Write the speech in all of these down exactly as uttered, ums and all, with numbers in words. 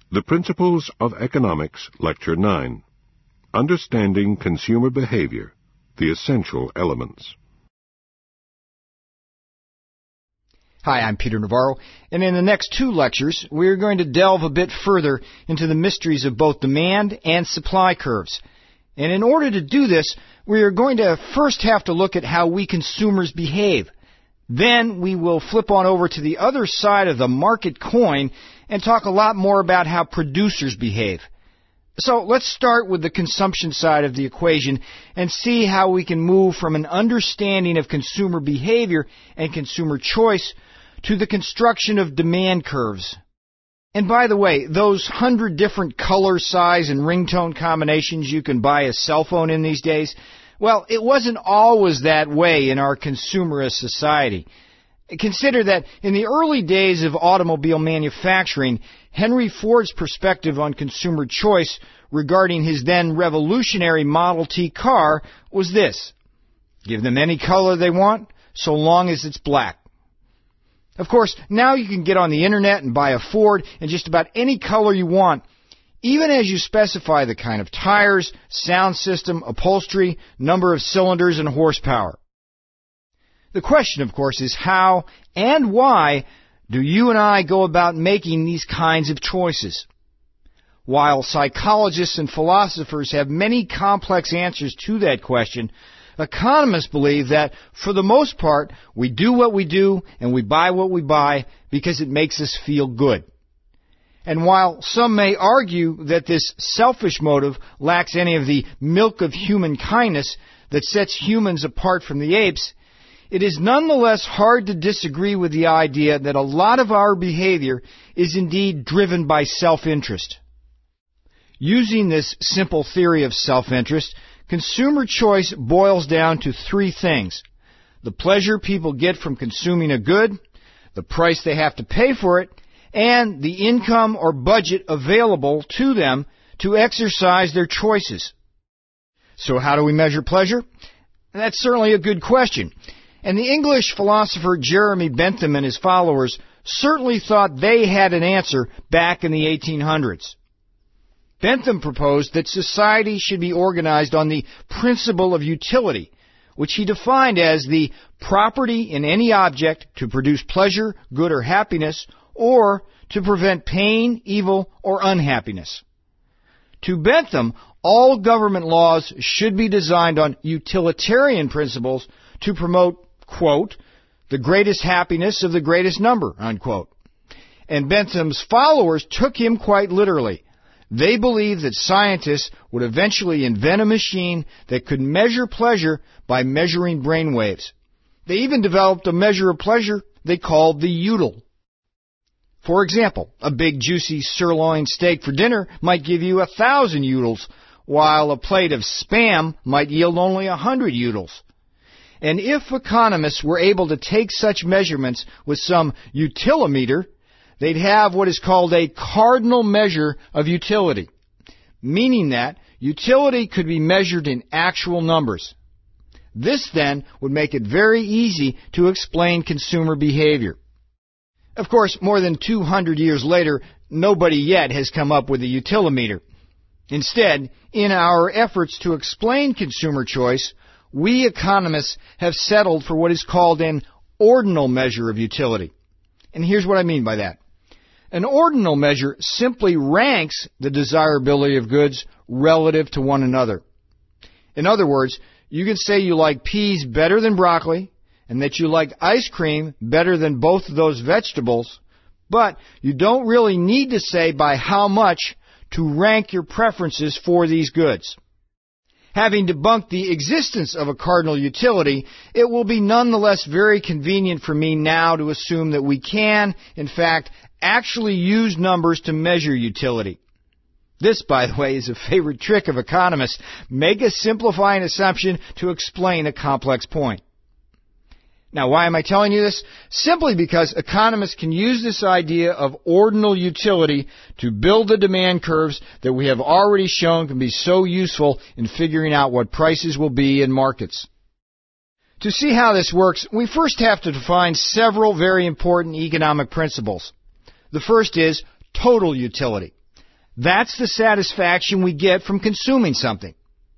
The Principles of Economics, Lecture nine. Understanding Consumer Behavior, the Essential Elements. Hi, I'm Peter Navarro, and in the next two lectures, we are going to delve a bit further into the mysteries of both demand and supply curves. And in order to do this, we are going to first have to look at how we consumers behave. Then we will flip on over to the other side of the market coin and talk a lot more about how producers behave. So let's start with the consumption side of the equation and see how we can move from an understanding of consumer behavior and consumer choice to the construction of demand curves. And by the way, those hundred different color, size, and ringtone combinations you can buy a cell phone in these days, well, it wasn't always that way in our consumerist society. Consider that in the early days of automobile manufacturing, Henry Ford's perspective on consumer choice regarding his then revolutionary Model T car was this: give them any color they want, so long as it's black. Of course, now you can get on the internet and buy a Ford in just about any color you want, even as you specify the kind of tires, sound system, upholstery, number of cylinders, and horsepower. The question, of course, is how and why do you and I go about making these kinds of choices? While psychologists and philosophers have many complex answers to that question, economists believe that, for the most part, we do what we do and we buy what we buy because it makes us feel good. And while some may argue that this selfish motive lacks any of the milk of human kindness that sets humans apart from the apes, it is nonetheless hard to disagree with the idea that a lot of our behavior is indeed driven by self-interest. Using this simple theory of self-interest, consumer choice boils down to three things: the pleasure people get from consuming a good, the price they have to pay for it, and the income or budget available to them to exercise their choices. So how do we measure pleasure? That's certainly a good question. And the English philosopher Jeremy Bentham and his followers certainly thought they had an answer back in the eighteen hundreds. Bentham proposed that society should be organized on the principle of utility, which he defined as the property in any object to produce pleasure, good, or happiness, or to prevent pain, evil, or unhappiness. To Bentham, all government laws should be designed on utilitarian principles to promote, quote, the greatest happiness of the greatest number, unquote. And Bentham's followers took him quite literally. They believed that scientists would eventually invent a machine that could measure pleasure by measuring brain waves. They even developed a measure of pleasure they called the util. For example, a big juicy sirloin steak for dinner might give you a thousand utils, while a plate of Spam might yield only a hundred utils. And if economists were able to take such measurements with some utilimeter, they'd have what is called a cardinal measure of utility, meaning that utility could be measured in actual numbers. This, then, would make it very easy to explain consumer behavior. Of course, more than two hundred years later, nobody yet has come up with a utilimeter. Instead, in our efforts to explain consumer choice, we economists have settled for what is called an ordinal measure of utility. And here's what I mean by that. An ordinal measure simply ranks the desirability of goods relative to one another. In other words, you can say you like peas better than broccoli, and that you like ice cream better than both of those vegetables, but you don't really need to say by how much to rank your preferences for these goods. Having debunked the existence of a cardinal utility, it will be nonetheless very convenient for me now to assume that we can, in fact, actually use numbers to measure utility. This, by the way, is a favorite trick of economists. Make a simplifying assumption to explain a complex point. Now, why am I telling you this? Simply because economists can use this idea of ordinal utility to build the demand curves that we have already shown can be so useful in figuring out what prices will be in markets. To see how this works, we first have to define several very important economic principles. The first is total utility. That's the satisfaction we get from consuming something.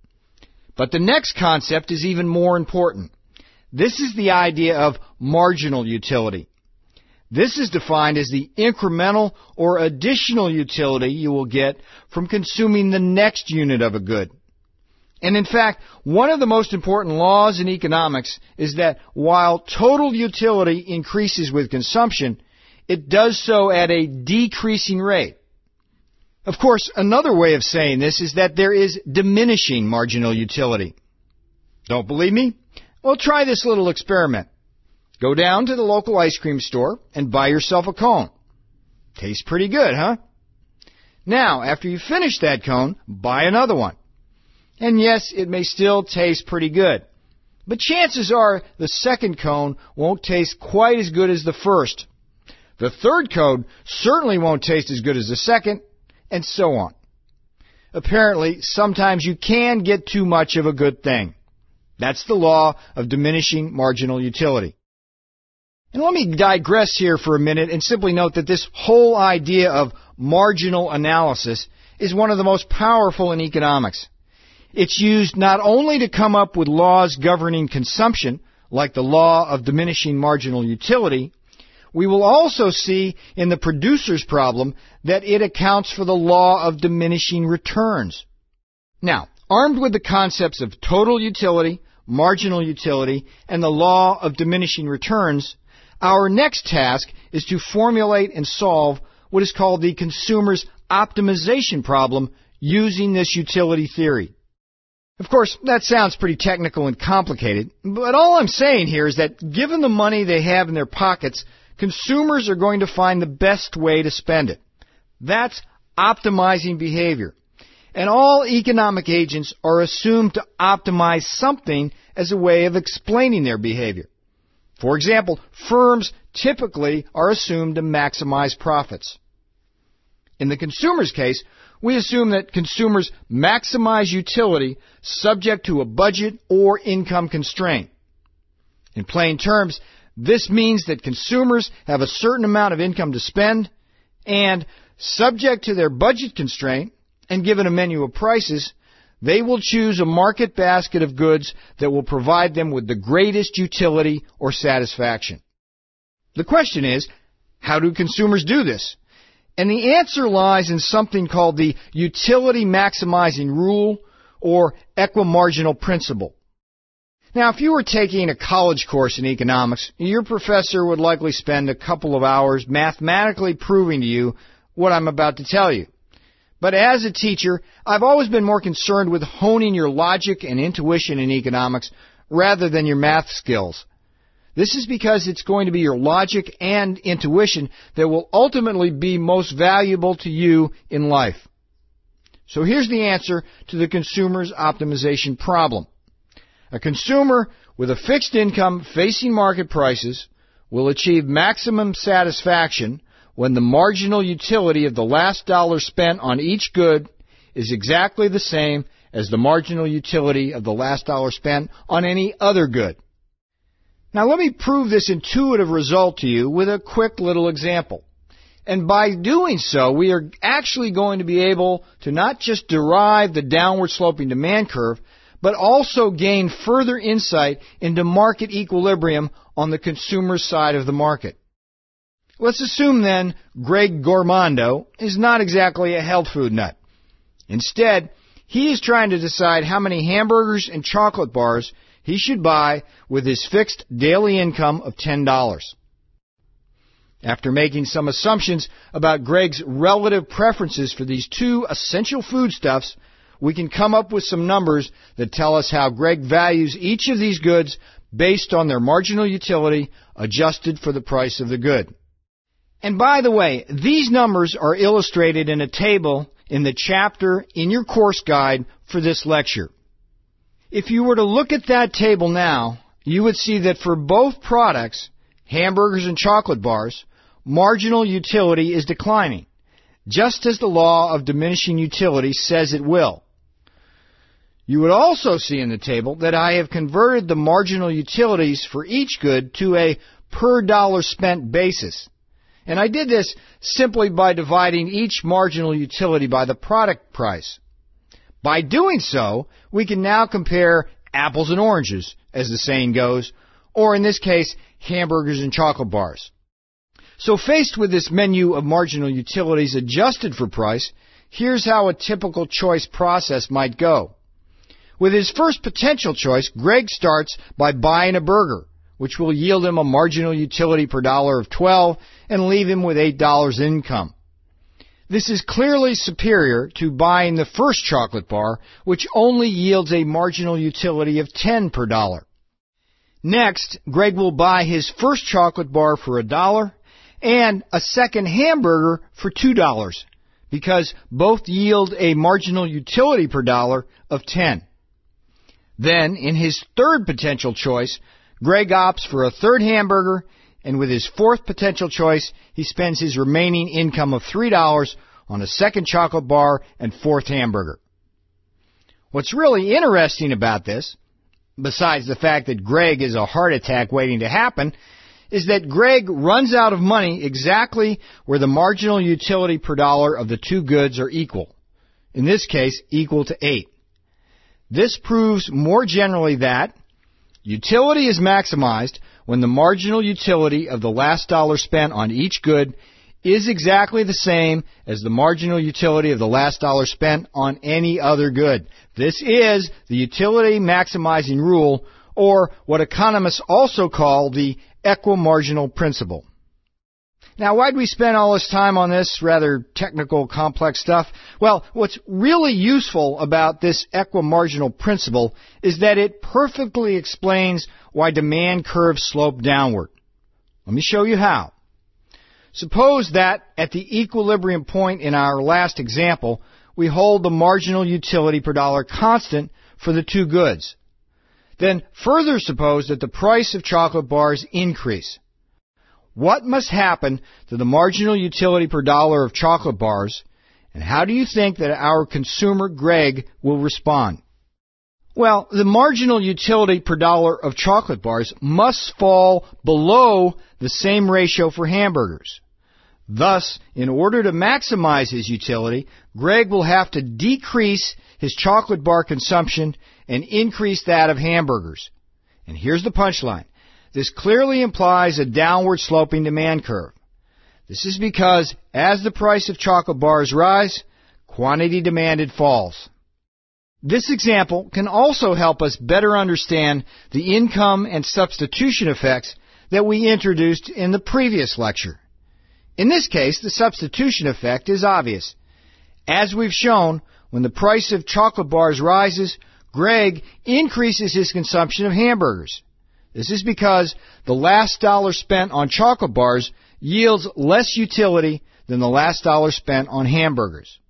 But the next concept is even more important. This is the idea of marginal utility. This is defined as the incremental or additional utility you will get from consuming the next unit of a good. And in fact, one of the most important laws in economics is that while total utility increases with consumption, it does so at a decreasing rate. Of course, another way of saying this is that there is diminishing marginal utility. Don't believe me? Well, try this little experiment. Go down to the local ice cream store and buy yourself a cone. Tastes pretty good, huh? Now, after you finish that cone, buy another one. And yes, it may still taste pretty good. But chances are the second cone won't taste quite as good as the first. The third cone certainly won't taste as good as the second, and so on. Apparently, sometimes you can get too much of a good thing. That's the law of diminishing marginal utility. And let me digress here for a minute and simply note that this whole idea of marginal analysis is one of the most powerful in economics. It's used not only to come up with laws governing consumption, like the law of diminishing marginal utility, we will also see in the producer's problem that it accounts for the law of diminishing returns. Now, armed with the concepts of total utility, marginal utility, and the law of diminishing returns, our next task is to formulate and solve what is called the consumer's optimization problem using this utility theory. Of course, that sounds pretty technical and complicated, but all I'm saying here is that given the money they have in their pockets, consumers are going to find the best way to spend it. That's optimizing behavior. And all economic agents are assumed to optimize something as a way of explaining their behavior. For example, firms typically are assumed to maximize profits. In the consumer's case, we assume that consumers maximize utility subject to a budget or income constraint. In plain terms, this means that consumers have a certain amount of income to spend, and subject to their budget constraint, and given a menu of prices, they will choose a market basket of goods that will provide them with the greatest utility or satisfaction. The question is, how do consumers do this? And the answer lies in something called the utility maximizing rule or equimarginal principle. Now, if you were taking a college course in economics, your professor would likely spend a couple of hours mathematically proving to you what I'm about to tell you. But as a teacher, I've always been more concerned with honing your logic and intuition in economics rather than your math skills. This is because it's going to be your logic and intuition that will ultimately be most valuable to you in life. So here's the answer to the consumer's optimization problem. A consumer with a fixed income facing market prices will achieve maximum satisfaction when the marginal utility of the last dollar spent on each good is exactly the same as the marginal utility of the last dollar spent on any other good. Now let me prove this intuitive result to you with a quick little example. And by doing so, we are actually going to be able to not just derive the downward sloping demand curve, but also gain further insight into market equilibrium on the consumer side of the market. Let's assume then Greg Gormondo is not exactly a health food nut. Instead, he is trying to decide how many hamburgers and chocolate bars he should buy with his fixed daily income of ten dollars. After making some assumptions about Greg's relative preferences for these two essential foodstuffs, we can come up with some numbers that tell us how Greg values each of these goods based on their marginal utility adjusted for the price of the good. And by the way, these numbers are illustrated in a table in the chapter in your course guide for this lecture. If you were to look at that table now, you would see that for both products, hamburgers and chocolate bars, marginal utility is declining, just as the law of diminishing utility says it will. You would also see in the table that I have converted the marginal utilities for each good to a per dollar spent basis. And I did this simply by dividing each marginal utility by the product price. By doing so, we can now compare apples and oranges, as the saying goes, or in this case, hamburgers and chocolate bars. So faced with this menu of marginal utilities adjusted for price, here's how a typical choice process might go. With his first potential choice, Greg starts by buying a burger, which will yield him a marginal utility per dollar of twelve and leave him with eight dollars income. This is clearly superior to buying the first chocolate bar, which only yields a marginal utility of ten per dollar. Next, Greg will buy his first chocolate bar for a dollar and a second hamburger for two dollars, because both yield a marginal utility per dollar of ten. Then, in his third potential choice, Greg opts for a third hamburger, and with his fourth potential choice, he spends his remaining income of three dollars on a second chocolate bar and fourth hamburger. What's really interesting about this, besides the fact that Greg is a heart attack waiting to happen, is that Greg runs out of money exactly where the marginal utility per dollar of the two goods are equal. In this case, equal to eight. This proves more generally that utility is maximized when the marginal utility of the last dollar spent on each good is exactly the same as the marginal utility of the last dollar spent on any other good. This is the utility maximizing rule, or what economists also call the equimarginal principle. Now, why'd we spend all this time on this rather technical, complex stuff? Well, what's really useful about this equimarginal principle is that it perfectly explains why demand curves slope downward. Let me show you how. Suppose that at the equilibrium point in our last example, we hold the marginal utility per dollar constant for the two goods. Then further suppose that the price of chocolate bars increase. What must happen to the marginal utility per dollar of chocolate bars, and how do you think that our consumer Greg will respond? Well, the marginal utility per dollar of chocolate bars must fall below the same ratio for hamburgers. Thus, in order to maximize his utility, Greg will have to decrease his chocolate bar consumption and increase that of hamburgers. And here's the punchline. This clearly implies a downward sloping demand curve. This is because as the price of chocolate bars rise, quantity demanded falls. This example can also help us better understand the income and substitution effects that we introduced in the previous lecture. In this case, the substitution effect is obvious. As we've shown, when the price of chocolate bars rises, Greg increases his consumption of hamburgers. This is because the last dollar spent on chocolate bars yields less utility than the last dollar spent on hamburgers.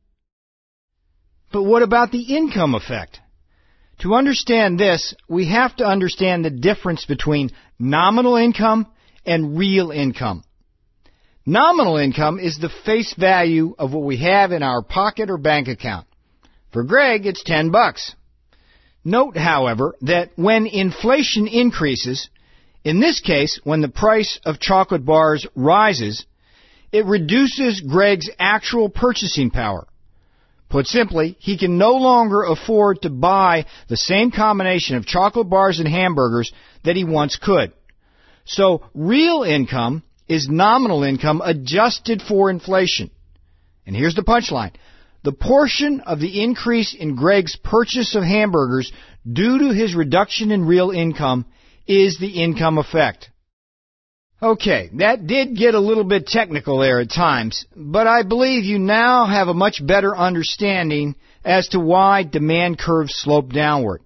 But what about the income effect? To understand this, we have to understand the difference between nominal income and real income. Nominal income is the face value of what we have in our pocket or bank account. For Greg, it's ten bucks. Note, however, that when inflation increases, in this case, when the price of chocolate bars rises, it reduces Greg's actual purchasing power. Put simply, he can no longer afford to buy the same combination of chocolate bars and hamburgers that he once could. So, real income is nominal income adjusted for inflation. And here's the punchline. The portion of the increase in Greg's purchase of hamburgers due to his reduction in real income is the income effect. Okay, that did get a little bit technical there at times, but I believe you now have a much better understanding as to why demand curves slope downward.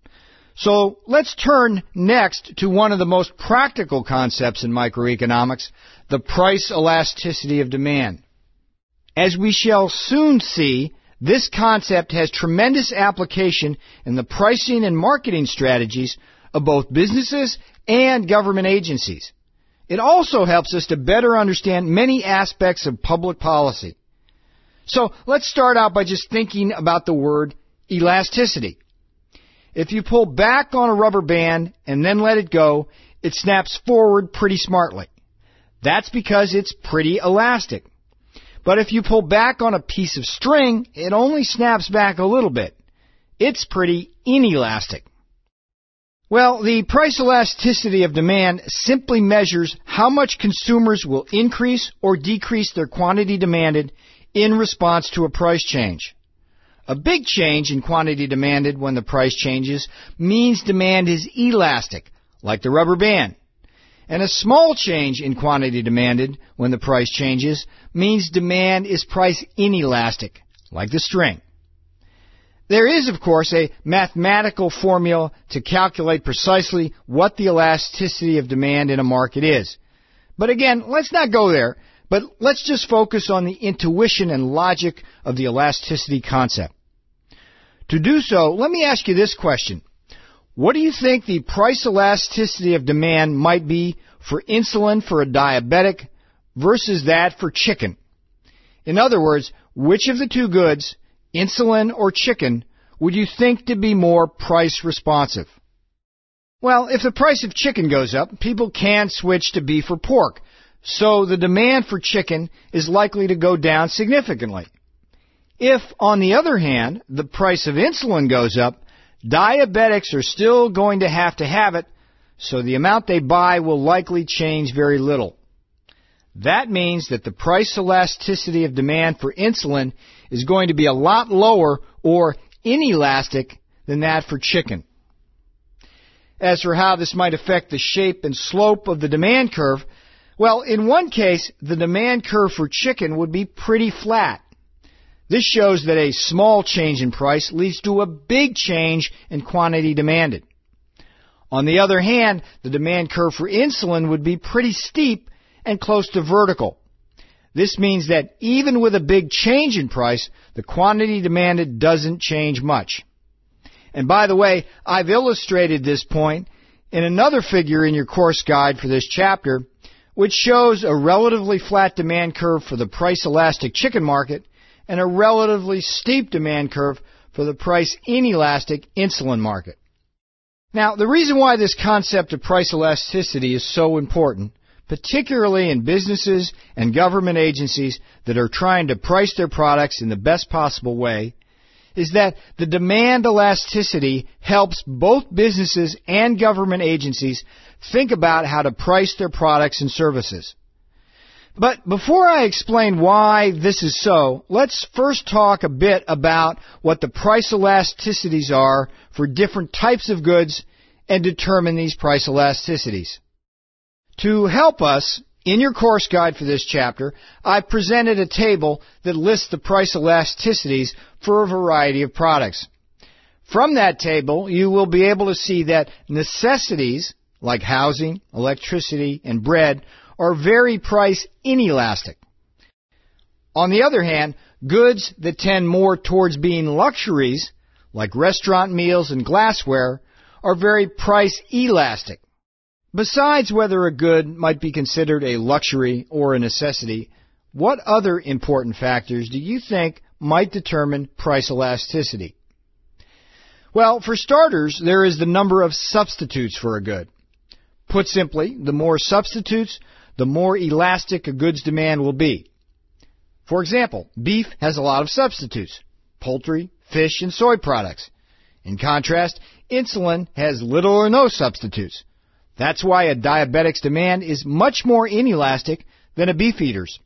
So let's turn next to one of the most practical concepts in microeconomics, the price elasticity of demand. As we shall soon see, this concept has tremendous application in the pricing and marketing strategies of both businesses and government agencies. It also helps us to better understand many aspects of public policy. So let's start out by just thinking about the word elasticity. If you pull back on a rubber band and then let it go, it snaps forward pretty smartly. That's because it's pretty elastic. But if you pull back on a piece of string, it only snaps back a little bit. It's pretty inelastic. Well, the price elasticity of demand simply measures how much consumers will increase or decrease their quantity demanded in response to a price change. A big change in quantity demanded when the price changes means demand is elastic, like the rubber band. And a small change in quantity demanded when the price changes means demand is price inelastic, like the string. There is, of course, a mathematical formula to calculate precisely what the elasticity of demand in a market is. But again, let's not go there, but let's just focus on the intuition and logic of the elasticity concept. To do so, let me ask you this question. What do you think the price elasticity of demand might be for insulin for a diabetic versus that for chicken? In other words, which of the two goods, insulin or chicken, would you think to be more price responsive? Well, if the price of chicken goes up, people can switch to beef or pork, so the demand for chicken is likely to go down significantly. If, on the other hand, the price of insulin goes up, diabetics are still going to have to have it, so the amount they buy will likely change very little. That means that the price elasticity of demand for insulin is going to be a lot lower or inelastic than that for chicken. As for how this might affect the shape and slope of the demand curve, well, in one case, the demand curve for chicken would be pretty flat. This shows that a small change in price leads to a big change in quantity demanded. On the other hand, the demand curve for insulin would be pretty steep and close to vertical. This means that even with a big change in price, the quantity demanded doesn't change much. And by the way, I've illustrated this point in another figure in your course guide for this chapter, which shows a relatively flat demand curve for the price elastic chicken market and a relatively steep demand curve for the price inelastic insulin market. Now, the reason why this concept of price elasticity is so important, particularly in businesses and government agencies that are trying to price their products in the best possible way, is that the demand elasticity helps both businesses and government agencies think about how to price their products and services. But before I explain why this is so, let's first talk a bit about what the price elasticities are for different types of goods and determine these price elasticities. To help us, in your course guide for this chapter, I've presented a table that lists the price elasticities for a variety of products. From that table, you will be able to see that necessities, like housing, electricity, and bread, are very price inelastic. On the other hand, goods that tend more towards being luxuries, like restaurant meals and glassware, are very price elastic. Besides whether a good might be considered a luxury or a necessity, what other important factors do you think might determine price elasticity? Well, for starters, there is the number of substitutes for a good. Put simply, the more substitutes, the more elastic a good's demand will be. For example, beef has a lot of substitutes: poultry, fish, and soy products. In contrast, insulin has little or no substitutes. That's why a diabetic's demand is much more inelastic than a beef eater's.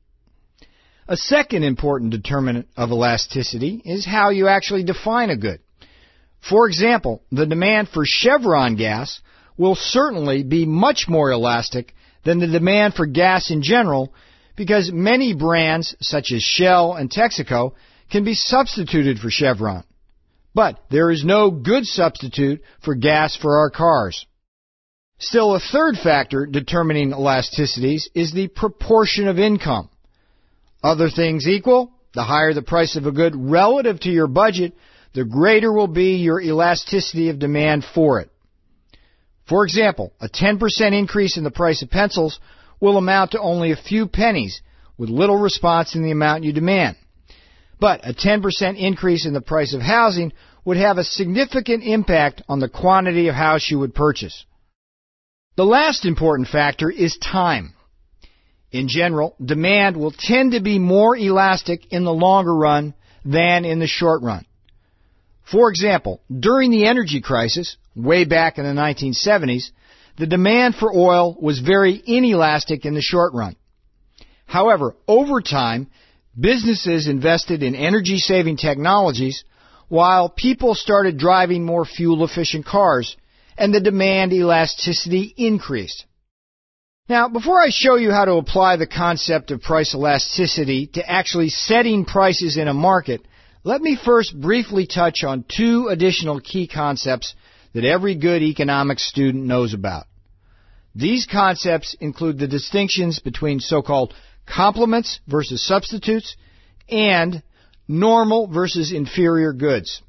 A second important determinant of elasticity is how you actually define a good. For example, the demand for Chevron gas will certainly be much more elastic than the demand for gas in general, because many brands, such as Shell and Texaco, can be substituted for Chevron. But there is no good substitute for gas for our cars. Still, a third factor determining elasticities is the proportion of income. Other things equal, the higher the price of a good relative to your budget, the greater will be your elasticity of demand for it. For example, a ten percent increase in the price of pencils will amount to only a few pennies, with little response in the amount you demand. But a ten percent increase in the price of housing would have a significant impact on the quantity of house you would purchase. The last important factor is time. In general, demand will tend to be more elastic in the longer run than in the short run. For example, during the energy crisis, way back in the nineteen seventies, the demand for oil was very inelastic in the short run. However, over time, businesses invested in energy-saving technologies while people started driving more fuel-efficient cars, and the demand elasticity increased. Now, before I show you how to apply the concept of price elasticity to actually setting prices in a market, let me first briefly touch on two additional key concepts that every good economics student knows about. These concepts include the distinctions between so-called complements versus substitutes and normal versus inferior goods.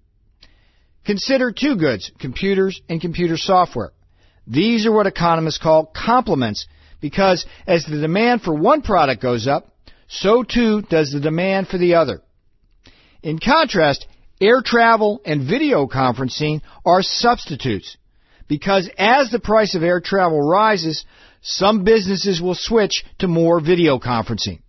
Consider two goods, computers and computer software. These are what economists call complements because as the demand for one product goes up, so too does the demand for the other. In contrast, air travel and video conferencing are substitutes because as the price of air travel rises, some businesses will switch to more video conferencing.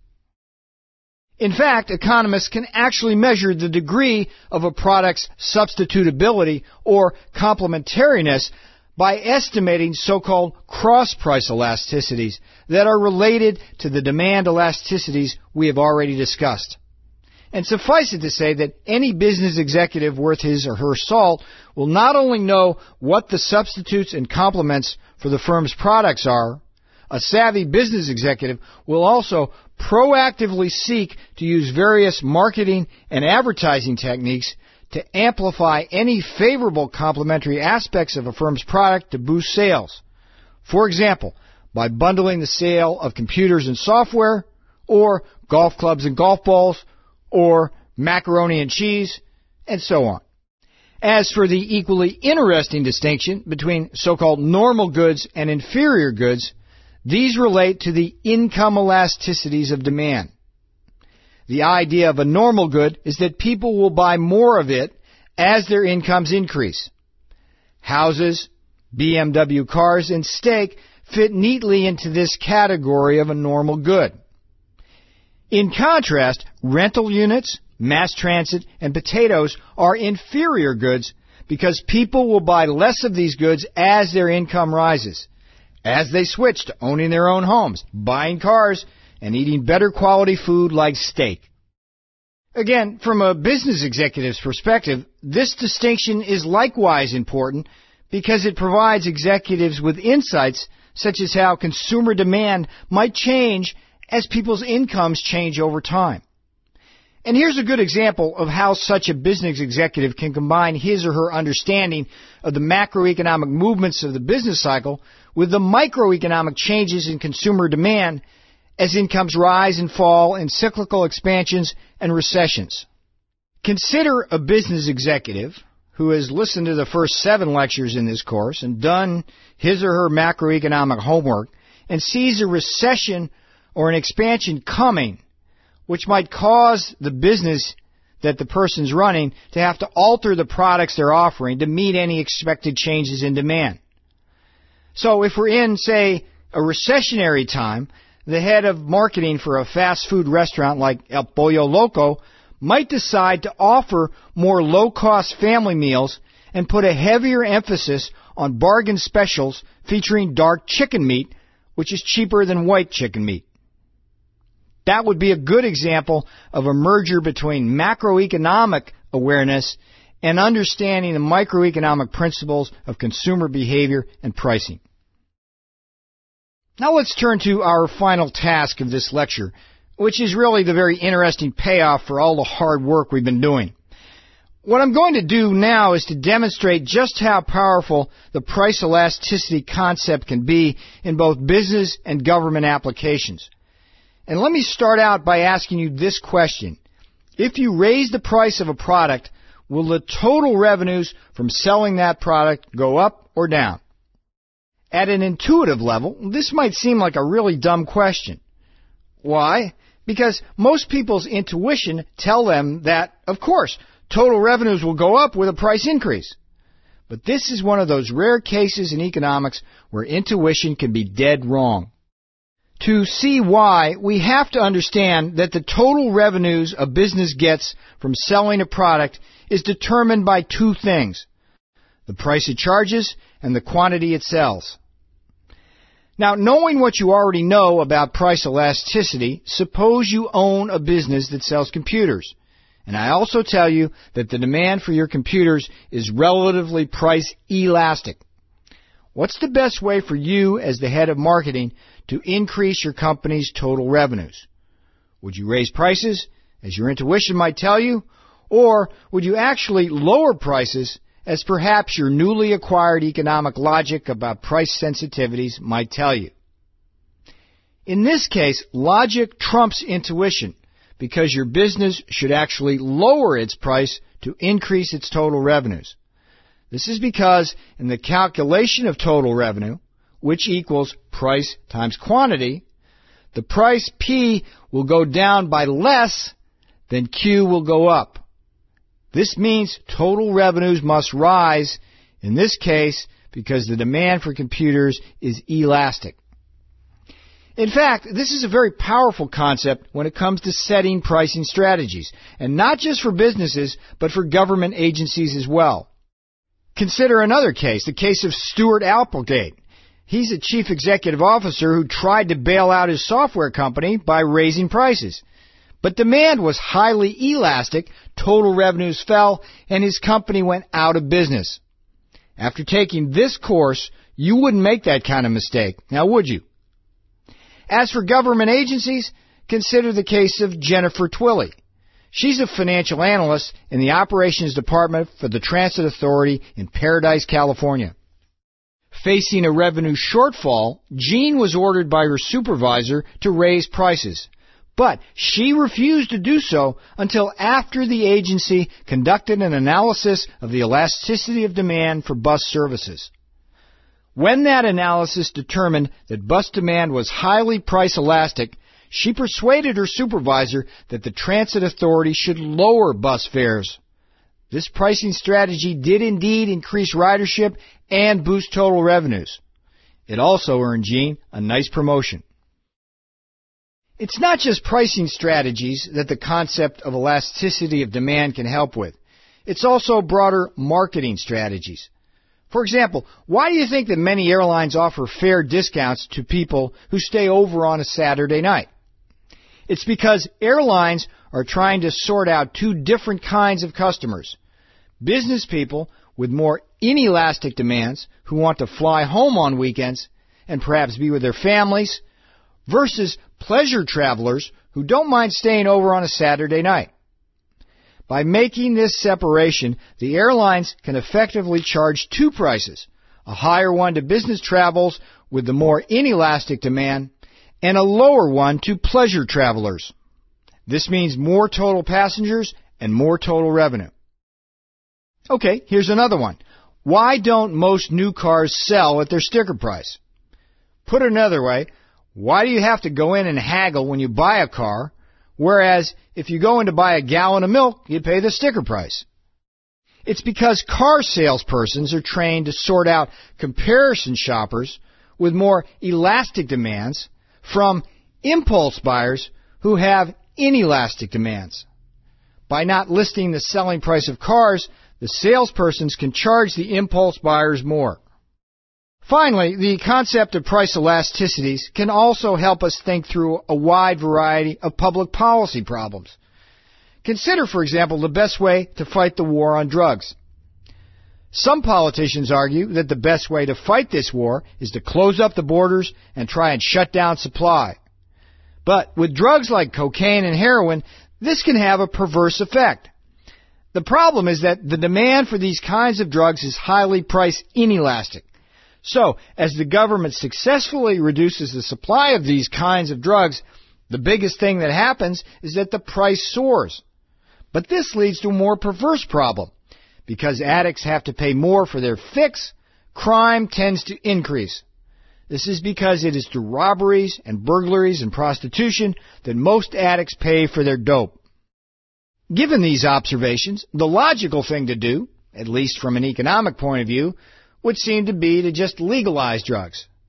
In fact, economists can actually measure the degree of a product's substitutability or complementariness by estimating so-called cross-price elasticities that are related to the demand elasticities we have already discussed. And suffice it to say that any business executive worth his or her salt will not only know what the substitutes and complements for the firm's products are, a savvy business executive will also proactively seek to use various marketing and advertising techniques to amplify any favorable complementary aspects of a firm's product to boost sales. For example, by bundling the sale of computers and software, or golf clubs and golf balls, or macaroni and cheese, and so on. As for the equally interesting distinction between so-called normal goods and inferior goods, these relate to the income elasticities of demand. The idea of a normal good is that people will buy more of it as their incomes increase. Houses, B M W cars, and steak fit neatly into this category of a normal good. In contrast, rental units, mass transit, and potatoes are inferior goods because people will buy less of these goods as their income rises, as they switch to owning their own homes, buying cars, and eating better quality food like steak. Again, from a business executive's perspective, this distinction is likewise important because it provides executives with insights such as how consumer demand might change as people's incomes change over time. And here's a good example of how such a business executive can combine his or her understanding of the macroeconomic movements of the business cycle with the microeconomic changes in consumer demand as incomes rise and fall in cyclical expansions and recessions. Consider a business executive who has listened to the first seven lectures in this course and done his or her macroeconomic homework and sees a recession or an expansion coming, which might cause the business that the person's running to have to alter the products they're offering to meet any expected changes in demand. So if we're in, say, a recessionary time, the head of marketing for a fast food restaurant like El Pollo Loco might decide to offer more low-cost family meals and put a heavier emphasis on bargain specials featuring dark chicken meat, which is cheaper than white chicken meat. That would be a good example of a merger between macroeconomic awareness and understanding the microeconomic principles of consumer behavior and pricing. Now let's turn to our final task of this lecture, which is really the very interesting payoff for all the hard work we've been doing. What I'm going to do now is to demonstrate just how powerful the price elasticity concept can be in both business and government applications. And let me start out by asking you this question. If you raise the price of a product, will the total revenues from selling that product go up or down? At an intuitive level, this might seem like a really dumb question. Why? Because most people's intuition tell them that, of course, total revenues will go up with a price increase. But this is one of those rare cases in economics where intuition can be dead wrong. To see why, we have to understand that the total revenues a business gets from selling a product is determined by two things: the price it charges and the quantity it sells. Now, knowing what you already know about price elasticity, suppose you own a business that sells computers. And I also tell you that the demand for your computers is relatively price elastic. What's the best way for you as the head of marketing to increase your company's total revenues? Would you raise prices, as your intuition might tell you, or would you actually lower prices, as perhaps your newly acquired economic logic about price sensitivities might tell you? In this case, logic trumps intuition, because your business should actually lower its price to increase its total revenues. This is because in the calculation of total revenue, which equals price times quantity, the price P will go down by less than Q will go up. This means total revenues must rise, in this case, because the demand for computers is elastic. In fact, this is a very powerful concept when it comes to setting pricing strategies, and not just for businesses, but for government agencies as well. Consider another case, the case of Stuart Applegate. He's a chief executive officer who tried to bail out his software company by raising prices. But demand was highly elastic, total revenues fell, and his company went out of business. After taking this course, you wouldn't make that kind of mistake, now would you? As for government agencies, consider the case of Jennifer Twilley. She's a financial analyst in the operations department for the Transit Authority in Paradise, California. Facing a revenue shortfall, Jean was ordered by her supervisor to raise prices. But she refused to do so until after the agency conducted an analysis of the elasticity of demand for bus services. When that analysis determined that bus demand was highly price elastic, she persuaded her supervisor that the Transit Authority should lower bus fares. This pricing strategy did indeed increase ridership and boost total revenues. It also earned Jean a nice promotion. It's not just pricing strategies that the concept of elasticity of demand can help with. It's also broader marketing strategies. For example, why do you think that many airlines offer fare discounts to people who stay over on a Saturday night? It's because airlines are trying to sort out two different kinds of customers. Business people with more inelastic demands who want to fly home on weekends and perhaps be with their families, versus pleasure travelers who don't mind staying over on a Saturday night. By making this separation, the airlines can effectively charge two prices, a higher one to business travels with the more inelastic demand, and a lower one to pleasure travelers. This means more total passengers and more total revenue. Okay, here's another one. Why don't most new cars sell at their sticker price? Put it another way, why do you have to go in and haggle when you buy a car, whereas if you go in to buy a gallon of milk, you pay the sticker price? It's because car salespersons are trained to sort out comparison shoppers with more elastic demands from impulse buyers who have inelastic demands. By not listing the selling price of cars, the salespersons can charge the impulse buyers more. Finally, the concept of price elasticities can also help us think through a wide variety of public policy problems. Consider, for example, the best way to fight the war on drugs. Some politicians argue that the best way to fight this war is to close up the borders and try and shut down supply. But with drugs like cocaine and heroin, this can have a perverse effect. The problem is that the demand for these kinds of drugs is highly price inelastic. So, as the government successfully reduces the supply of these kinds of drugs, the biggest thing that happens is that the price soars. But this leads to a more perverse problem. Because addicts have to pay more for their fix, crime tends to increase. This is because it is through robberies and burglaries and prostitution that most addicts pay for their dope. Given these observations, the logical thing to do, at least from an economic point of view, would seem to be to just legalize drugs.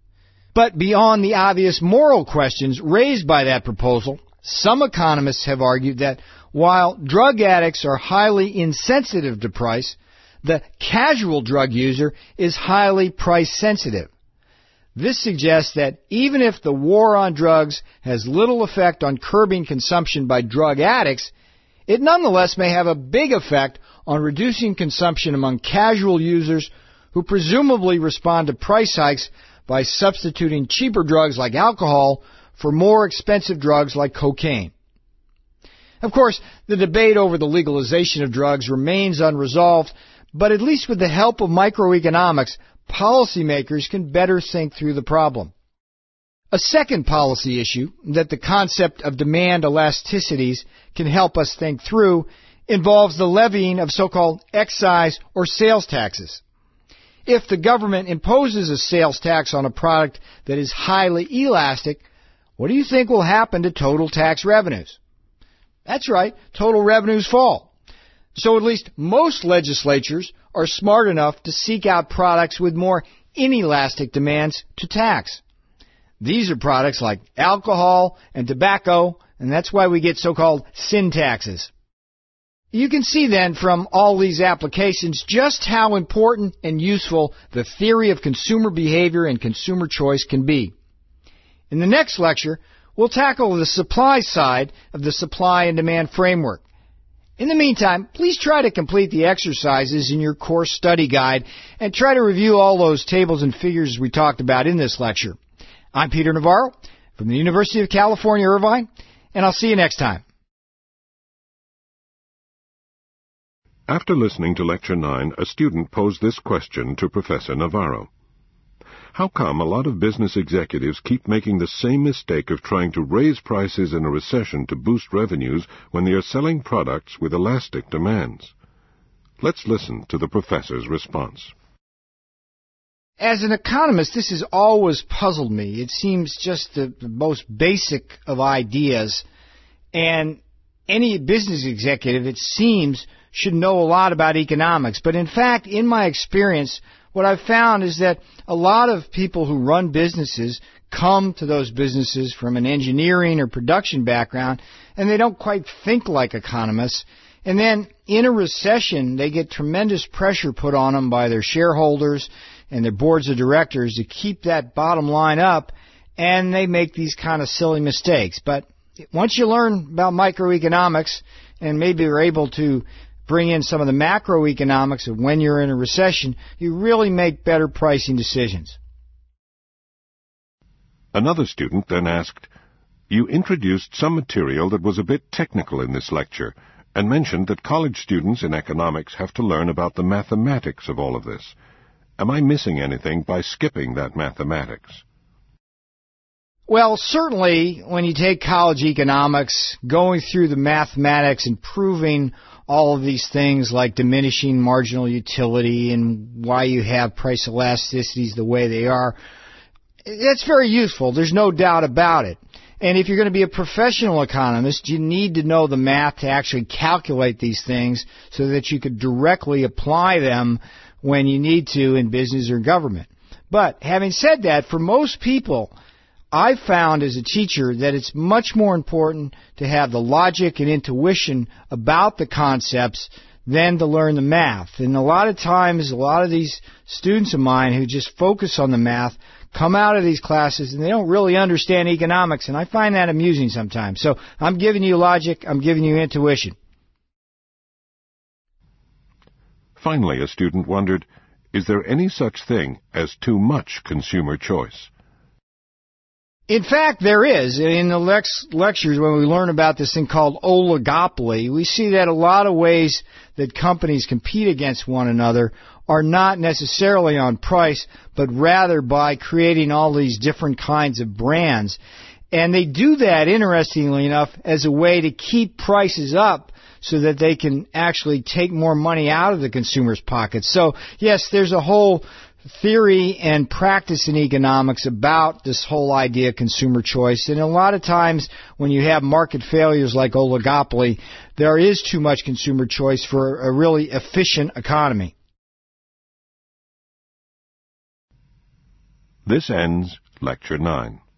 But beyond the obvious moral questions raised by that proposal, some economists have argued that while drug addicts are highly insensitive to price, the casual drug user is highly price sensitive. This suggests that even if the war on drugs has little effect on curbing consumption by drug addicts, it nonetheless may have a big effect on reducing consumption among casual users who presumably respond to price hikes by substituting cheaper drugs like alcohol for more expensive drugs like cocaine. Of course, the debate over the legalization of drugs remains unresolved, but at least with the help of microeconomics, policymakers can better think through the problem. A second policy issue that the concept of demand elasticities can help us think through involves the levying of so-called excise or sales taxes. If the government imposes a sales tax on a product that is highly elastic, what do you think will happen to total tax revenues? That's right, total revenues fall. So at least most legislatures are smart enough to seek out products with more inelastic demands to tax. These are products like alcohol and tobacco, and that's why we get so-called sin taxes. You can see then from all these applications just how important and useful the theory of consumer behavior and consumer choice can be. In the next lecture, we'll tackle the supply side of the supply and demand framework. In the meantime, please try to complete the exercises in your course study guide and try to review all those tables and figures we talked about in this lecture. I'm Peter Navarro from the University of California, Irvine, and I'll see you next time. After listening to Lecture nine, a student posed this question to Professor Navarro. How come a lot of business executives keep making the same mistake of trying to raise prices in a recession to boost revenues when they are selling products with elastic demands? Let's listen to the professor's response. As an economist, this has always puzzled me. It seems just the, the most basic of ideas, and any business executive, it seems, should know a lot about economics. But in fact, in my experience, what I've found is that a lot of people who run businesses come to those businesses from an engineering or production background, and they don't quite think like economists. And then in a recession, they get tremendous pressure put on them by their shareholders and their boards of directors to keep that bottom line up, and they make these kind of silly mistakes. But once you learn about microeconomics and maybe are able to bring in some of the macroeconomics of when you're in a recession, you really make better pricing decisions. Another student then asked, "You introduced some material that was a bit technical in this lecture, and mentioned that college students in economics have to learn about the mathematics of all of this. Am I missing anything by skipping that mathematics?" Well, certainly when you take college economics, going through the mathematics and proving all of these things like diminishing marginal utility and why you have price elasticities the way they are, that's very useful. There's no doubt about it. And if you're going to be a professional economist, you need to know the math to actually calculate these things so that you could directly apply them when you need to in business or government. But having said that, for most people, I've found as a teacher that it's much more important to have the logic and intuition about the concepts than to learn the math. And a lot of times, a lot of these students of mine who just focus on the math come out of these classes and they don't really understand economics, and I find that amusing sometimes. So I'm giving you logic, I'm giving you intuition. Finally, a student wondered, is there any such thing as too much consumer choice? In fact, there is. In the lex- lectures, when we learn about this thing called oligopoly, we see that a lot of ways that companies compete against one another are not necessarily on price, but rather by creating all these different kinds of brands. And they do that, interestingly enough, as a way to keep prices up so that they can actually take more money out of the consumer's pockets. So, yes, there's a whole theory and practice in economics about this whole idea of consumer choice. And a lot of times when you have market failures like oligopoly, there is too much consumer choice for a really efficient economy. This ends Lecture nine.